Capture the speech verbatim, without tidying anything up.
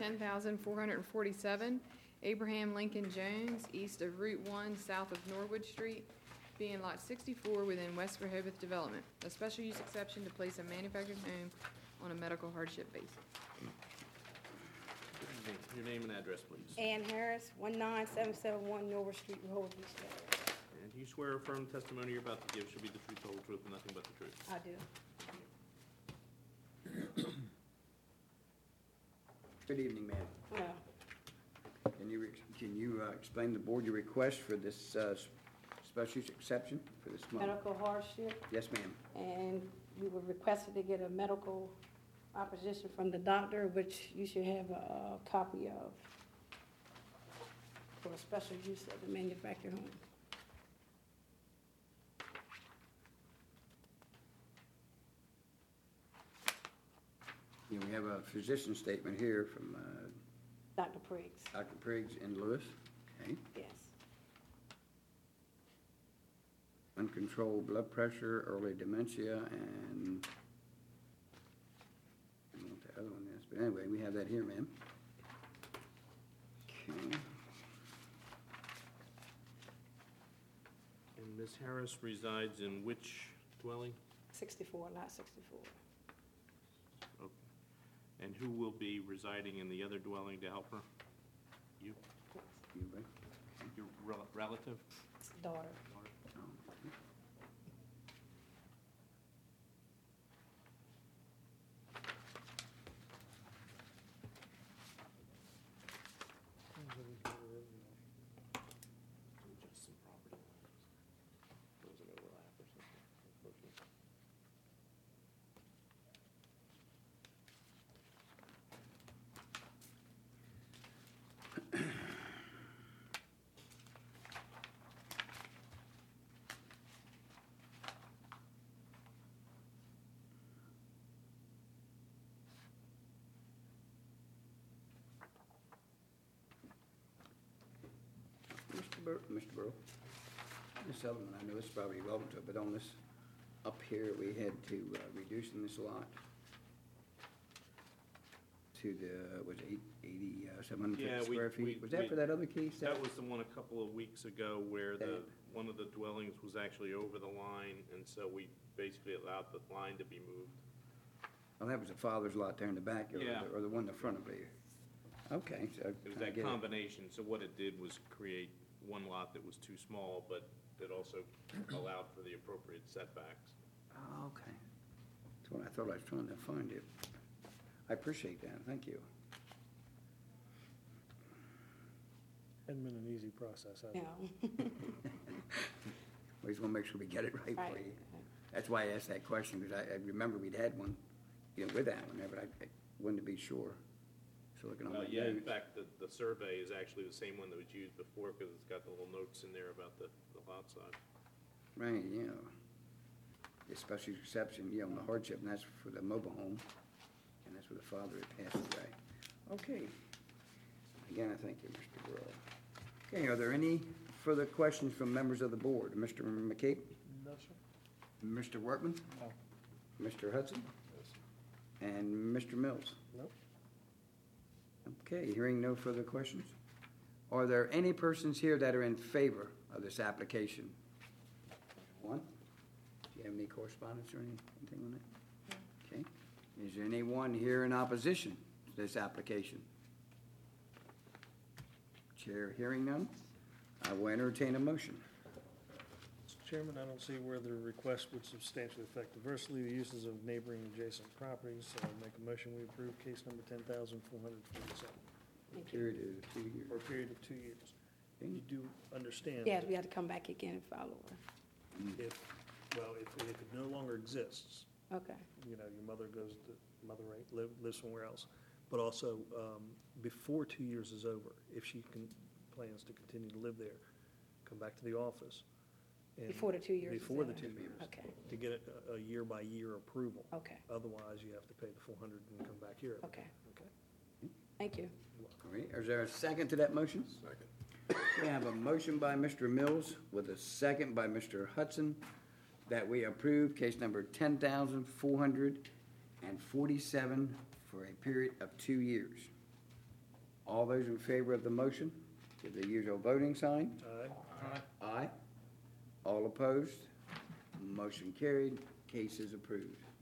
ten thousand four hundred forty-seven, Abraham Lincoln Jones, east of Route one, south of Norwood Street, being Lot sixty-four within West Rehoboth Development. A special use exception to place a manufactured home on a medical hardship basis. Your name and address, please. Ann Harris, one nine seven seven one Norwood Street, Rehoboth Beach, Maryland. And do you swear or affirm the testimony you're about to give shall be the truth, the whole truth, and nothing but the truth? I do. Good evening, ma'am. Hello. Can you, ex- can you uh, explain the board your request for this uh, s- special use exception for this month? Medical hardship, Yes, ma'am. and we were requested to get a medical opposition from the doctor, which you should have a, a copy of for a special use of the manufactured home. Yeah, we have a physician statement here from uh, Doctor Briggs, Doctor Briggs in Lewis. Okay. yes. Uncontrolled blood pressure, early dementia, and I don't know what the other one is, but anyway, we have that here, ma'am. Okay. And Miz Harris resides in which dwelling? sixty-four, not sixty-four. Okay. And who will be residing in the other dwelling to help her? You? You ready? Your rel- relative? It's the daughter. Oh, okay. Just some property lines. There's an overlap or something. unfortunately. Mister Bur, Mister Burrow, Miss Sullivan, I know it's probably relevant to it, but on this, up here, we had to, uh, reducing this lot to the, was it eight, eighty, uh, seven hundred Yeah, fifty we- square we- feet? Was that we- for that other case? That was the one a couple of weeks ago where the, That- one of the dwellings was actually over the line, and so we basically allowed the line to be moved. Well, that was the father's lot there in the back, or Yeah. the, or the one in the front of it. Okay, so. It was I that get combination, so what it did was create one lot that was too small, but it also allowed for the appropriate setbacks. Oh, okay. That's what I thought I was trying to find it. I appreciate that, thank you. Hadn't been an easy process, has it? No. We just want to make sure we get it right for Right. you. That's why I asked that question, because I, I remember we'd had one, you know, with that one there, but I, I wanted to be sure. So looking on Uh, my yeah, in notes. fact, the, the survey is actually the same one that was used before, because it's got the little notes in there about the, the lot size. Right, yeah. The special exception, you know, the hardship, and that's for the mobile home, and that's where the father had passed away. Okay. Again, I thank you, Mister Burrow. Okay, are there any further questions from members of the board? Mister McCabe? No, sir. Mister Workman? No. Mister Hudson? And Mister Mills? Nope. Okay, hearing no further questions. Are there any persons here that are in favor of this application? One? Do you have any correspondence or anything on that? Okay. Is there anyone here in opposition to this application? Chair hearing none, I will entertain a motion. Mister Chairman, I don't see where the request would substantially affect adversely the uses of neighboring adjacent properties, so I'll make a motion, we approve case number ten thousand four hundred forty-seven, Thank you. Period of two years. for a period of two years. You do understand Yes, that we have to come back again and follow her. if, well, if, if it no longer exists, Okay, you know, your mother goes to, mother right, live, lives somewhere else. But also, um, before two years is over, if she can, plans to continue to live there, come back to the office. and- before the two years is Before the over. two years. Okay. To get a, a year-by-year approval. Okay, Otherwise, you have to pay the four hundred and come back here. okay. Okay. Thank you. All right, is there a second to that motion? Second. We have a motion by Mister Mills with a second by Mister Hudson that we approve case number ten thousand four hundred forty-seven for a period of two years. All those in favor of the motion, give the usual voting sign. Aye. Aye. All opposed? Motion carried. Case is approved.